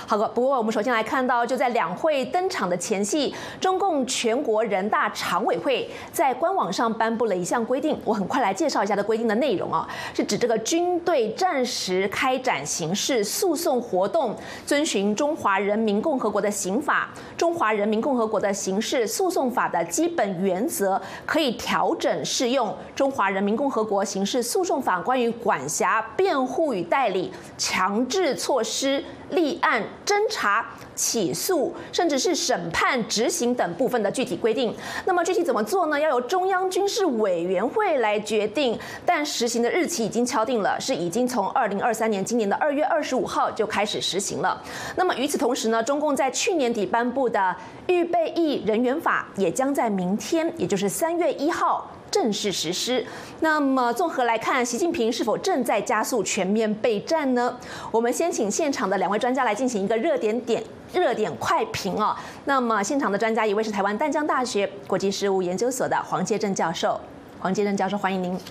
好的，不过我们首先来看到，就在两会登场的前夕，中共全国人大常委会在官网上颁布了一项规定，我很快来介绍一下的规定的内容啊，是指这个军队战时开展刑事诉讼活动，遵循中华人民共和国的刑法、中华人民共和国的刑事诉讼法的基本原则，可以调整适用中华人民共和国刑事诉讼法关于管辖、辩护与代理、强制措施、立案、侦查、起诉，甚至是审判、执行等部分的具体规定。那么具体怎么做呢？要由中央军事委员会来决定，但实行的日期已经敲定了，是已经从2023年今年的2月25号就开始实行了。那么与此同时呢，中共在去年底颁布的预备役人员法也将在明天，也就是3月1号。正式实施。那么综合来看，习近平是否正在加速全面备战呢？我们先请现场的2位专家来进行一个热点快评啊。那么现场的专家一位是台湾淡江大学国际事务研究所的黄介正教授，黄介正教授欢迎您。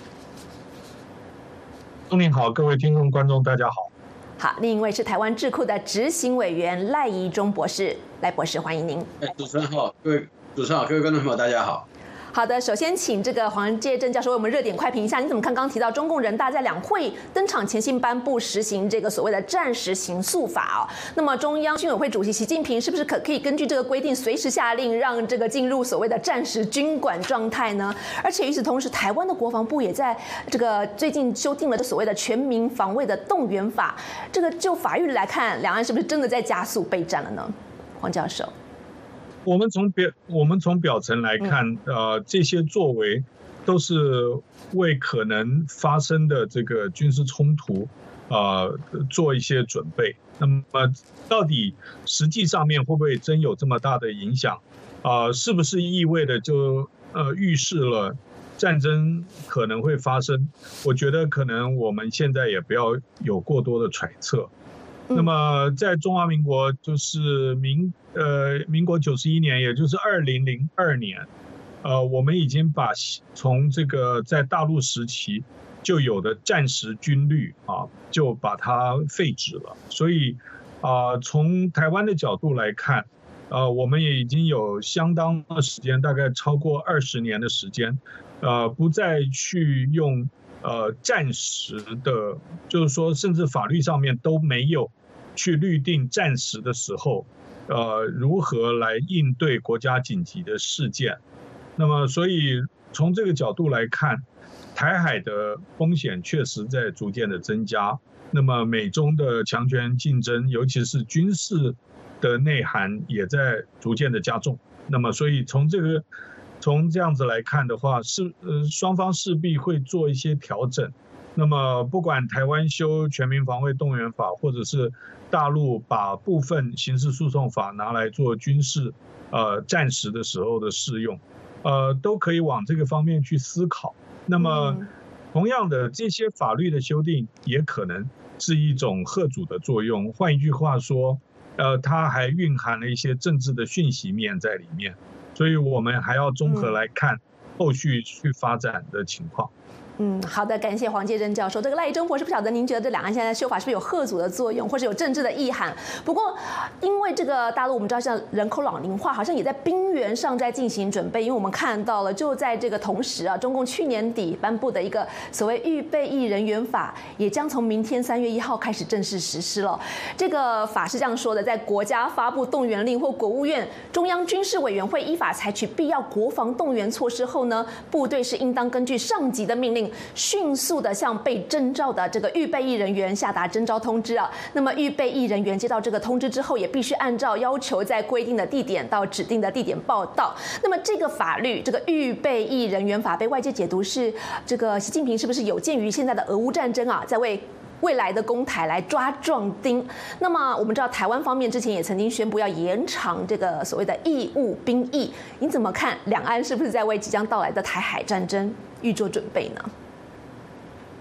钟您好，各位听众观众大家好。 好，另一位是台湾智库的执行委员赖宜中博士，赖博士欢迎您。 主持人好，各位观众朋友大家好。 好的，首先请这个黄介正教授为我们热点快评一下，你怎么看？刚刚提到中共人大在两会登场前夕颁布实行这个所谓的战时刑诉法那么中央军委会主席习近平是不是可以根据这个规定随时下令让这个进入所谓的战时军管状态呢？而且与此同时，台湾的国防部也在这个最近修订了所谓的全民防卫的动员法，这个就法律来看，两岸是不是真的在加速备战了呢？黄教授。 我们从表层来看，这些作为都是为可能发生的这个军事冲突，做一些准备。那么，到底实际上面会不会真有这么大的影响？是不是意味着就预示了战争可能会发生？我觉得可能我们现在也不要有过多的揣测。那么，在中华民国就是民国91年，也就是2002年，我们已经把从这个在大陆时期就有的战时军律就把它废止了。所以从台湾的角度来看，我们也已经有相当的时间，大概超过20年的时间，不再去用战时的，就是说，甚至法律上面都没有去律定战时的时候，如何来应对国家紧急的事件。那么，所以从这个角度来看，台海的风险确实在逐渐的增加。那么，美中的强权竞争，尤其是军事的内涵，也在逐渐的加重。那么，所以从这样子来看的话，双方势必会做一些调整。那么，不管台湾修全民防卫动员法，或者是大陆把部分刑事诉讼法拿来做军事战时的时候的适用，都可以往这个方面去思考。那么，同样的，这些法律的修订也可能是一种嚇阻的作用。换一句话说，它还蕴含了一些政治的讯息面在里面。所以我们还要综合来看后续去发展的情况。 好的，感谢黄介正教授。这个赖宜中博士，不晓得您觉得这两岸现在修法是不是有嚇阻的作用，或者有政治的意涵？不过，因为这个大陆我们知道，像人口老龄化，好像也在兵源上在进行准备。因为我们看到了，就在这个同时中共去年底颁布的一个所谓预备役人员法，也将从明天3月1号开始正式实施了。这个法是这样说的：在国家发布动员令或国务院、中央军事委员会依法采取必要国防动员措施后呢，部队是应当根据上级的命令，迅速的向被征召的这个预备役人员下达征召通知那么预备役人员接到这个通知之后，也必须按照要求在规定的地点到指定的地点报到。那么这个法律，这个预备役人员法被外界解读是这个习近平是不是有鉴于现在的俄乌战争在为未来的攻台来抓壮丁。那么我们知道台湾方面之前也曾经宣布要延长这个所谓的义务兵役，您怎么看？两岸是不是在为即将到来的台海战争预做准备呢？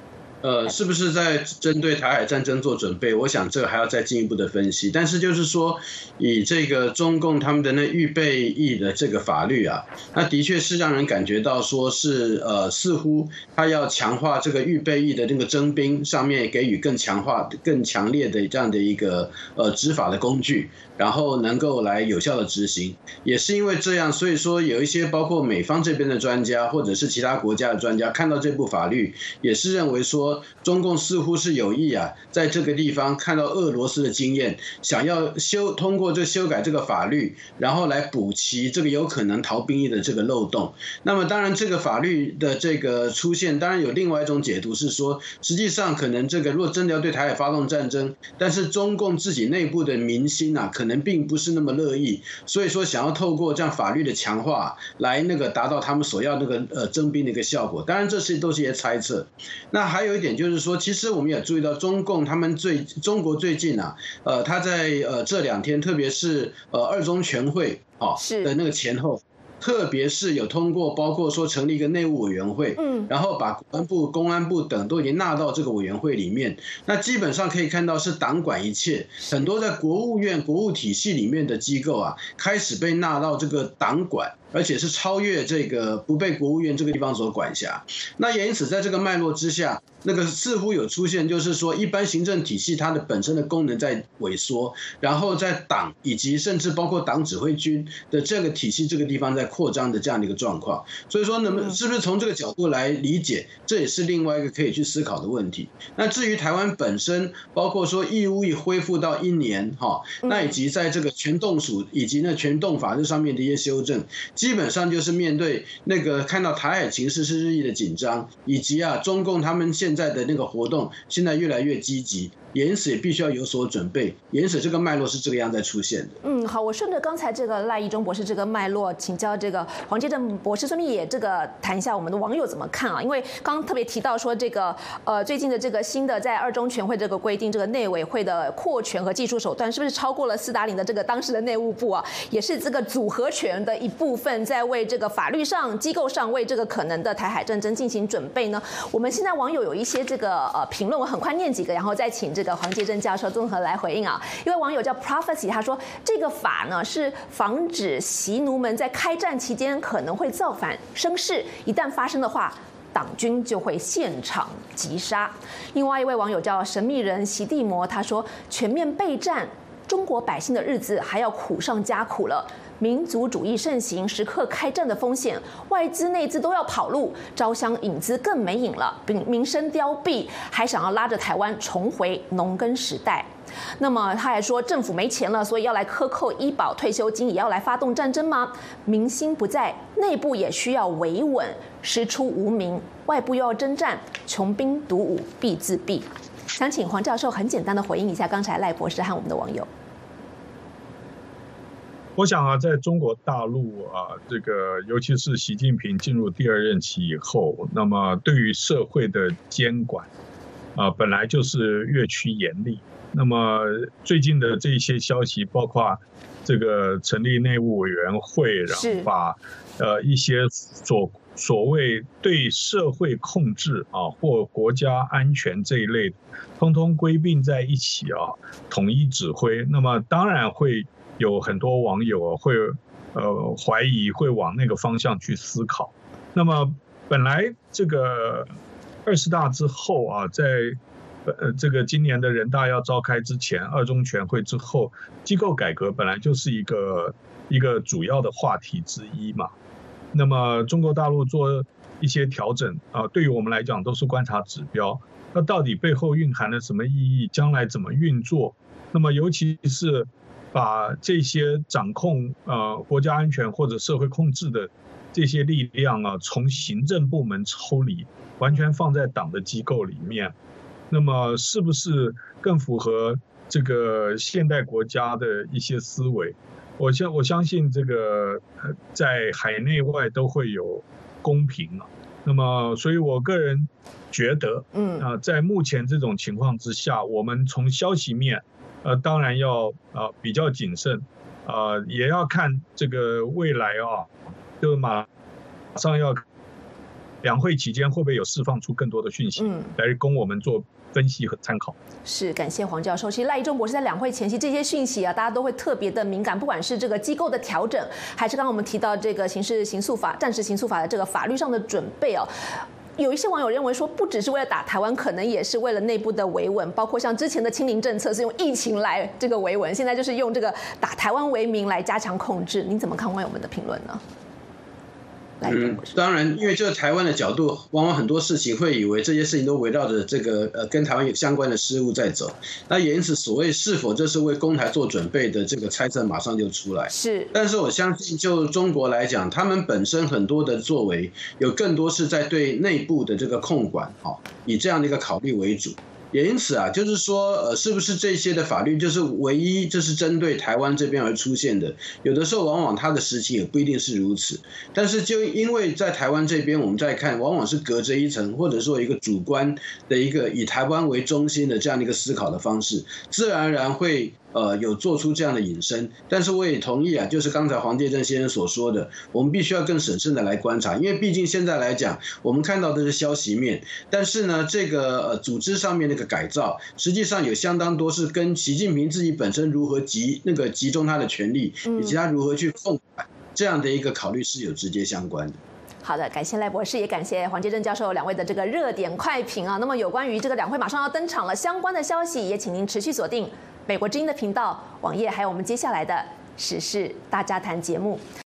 是不是在针对台海战争做准备？我想这个还要再进一步的分析。但是就是说，以这个中共他们的那预备役的这个法律啊，那的确是让人感觉到说是似乎他要强化这个预备役的那个征兵上面给予更强烈的这样的一个执法的工具，然后能够来有效的执行。也是因为这样，所以说有一些包括美方这边的专家或者是其他国家的专家看到这部法律，也是认为说中共似乎是有意啊，在这个地方看到俄罗斯的经验，想要通过修改这个法律，然后来补齐这个有可能逃兵役的这个漏洞。那么当然这个法律的这个出现，当然有另外一种解读是说，实际上可能这个如果真的要对台海发动战争，但是中共自己内部的民心啊，可能并不是那么乐意，所以说想要透过这样法律的强化来达到他们所要征兵的一个效果。当然这些都是一些猜测。那还有一点就是说，其实我们也注意到中国最近啊，他在这2天，特别是2中全会的那个前后，特别是有通过包括说成立一个内务委员会，然后把国安部、公安部等都已经纳到这个委员会里面。那基本上可以看到是党管一切，很多在国务院、国务体系里面的机构啊，开始被纳到这个党管，而且是超越这个不被国务院这个地方所管辖。那也因此在这个脉络之下，似乎有出现，就是说一般行政体系它的本身的功能在萎缩，然后在党以及甚至包括党指挥军的这个体系这个地方在扩张的这样的一个状况。所以说是不是从这个角度来理解，这也是另外一个可以去思考的问题。那至于台湾本身，包括说义务役恢复到1年那以及在这个全动署以及全动法这上面的一些修正，基本上就是面对看到台海情势是日益的紧张，以及中共他们现在的活动现在越来越积极，因此也必须要有所准备，因此这个脉络是这个样在出现的。 好，我顺着刚才这个赖怡中博士这个脉络，请教这个黄介正博士，顺便也谈一下我们的网友怎么看啊？因为刚刚特别提到说最近的这个新的在2中全会这个规定，这个内委会的扩权和技术手段是不是超过了斯大林的当时的内务部啊？也是这个组合拳的一部分，在为这个法律上、机构上为这个可能的台海战争进行准备呢？我们现在网友有一些评论，我很快念几个，然后再请这个黄介正教授综合来回应啊。一位网友叫 Prophecy， 他说这个法呢是防止习奴们在开战期间可能会造反生事，一旦发生的话，党军就会现场击杀。另外一位网友叫神秘人席地魔，他说全面备战，中国百姓的日子还要苦上加苦了。民族主义盛行，时刻开战的风险，外资内资都要跑路，招商引资更没影了，民生凋敝，还想要拉着台湾重回农耕时代。那么他还说，政府没钱了，所以要来克扣医保、退休金，也要来发动战争吗？民心不在，内部也需要维稳，师出无名，外部又要征战，穷兵黩武必自毙。想请黄教授很简单的回应一下刚才赖博士和我们的网友。 我想在中国大陆尤其是习近平进入第2任期以后，那么对于社会的监管本来就是越趋严厉。那么最近的这些消息，包括这个成立内务委员会，然后把一些所谓对社会控制或国家安全这一类的，通通归并在一起统一指挥。那么当然会有很多网友会怀疑，会往那个方向去思考。那么本来这个20大之后在这个今年的人大要召开之前，2中全会之后，机构改革本来就是一个主要的话题之一嘛。那么中国大陆做一些调整对于我们来讲都是观察指标。那到底背后蕴含了什么意义？将来怎么运作？那么尤其是把这些掌控国家安全或者社会控制的这些力量从行政部门抽离，完全放在党的机构里面，那么是不是更符合这个现代国家的一些思维？我相信这个在海内外都会有公平那么所以我个人觉得在目前这种情况之下，我们从消息面当然要比较谨慎也要看这个未来就马上要两会期间会不会有释放出更多的讯息，来供我们做分析和参考。是， 感谢黄教授。其实赖宜中博士在两会前夕这些讯息啊，大家都会特别的敏感，不管是这个机构的调整，还是刚刚我们提到这个刑事刑诉法、暂时刑诉法的这个法律上的准备哦。有一些网友认为说，不只是为了打台湾，可能也是为了内部的维稳，包括像之前的清零政策是用疫情来这个维稳，现在就是用这个打台湾为名来加强控制。您怎么看网友们的评论呢？ 当然，因为就台湾的角度，往往很多事情会以为这些事情都围绕着这个跟台湾有相关的事物在走，那也因此所谓是否这是为攻台做准备的这个猜测马上就出来。是，但是我相信就中国来讲，他们本身很多的作为有更多是在对内部的这个控管，以这样的一个考虑为主。也因此啊，就是说，是不是这些的法律就是唯一就是针对台湾这边而出现的？有的时候往往它的实情也不一定是如此。但是就因为在台湾这边，我们在看，往往是隔着一层，或者说一个主观的一个以台湾为中心的这样的一个思考的方式，自然而然会有做出这样的引申。但是我也同意啊，就是刚才黄介正先生所说的，我们必须要更审慎的来观察，因为毕竟现在来讲，我们看到的是消息面，但是呢，这个组织上面那个改造，实际上有相当多是跟习近平自己本身如何集中他的权力，以及他如何去控管这样的一个考虑是有直接相关的。 好的，感谢赖博士，也感谢黄介正教授两位的这个热点快评啊。那么有关于这个两会马上要登场了相关的消息，也请您持续锁定美国之音的频道、网页，还有我们接下来的时事大家谈节目。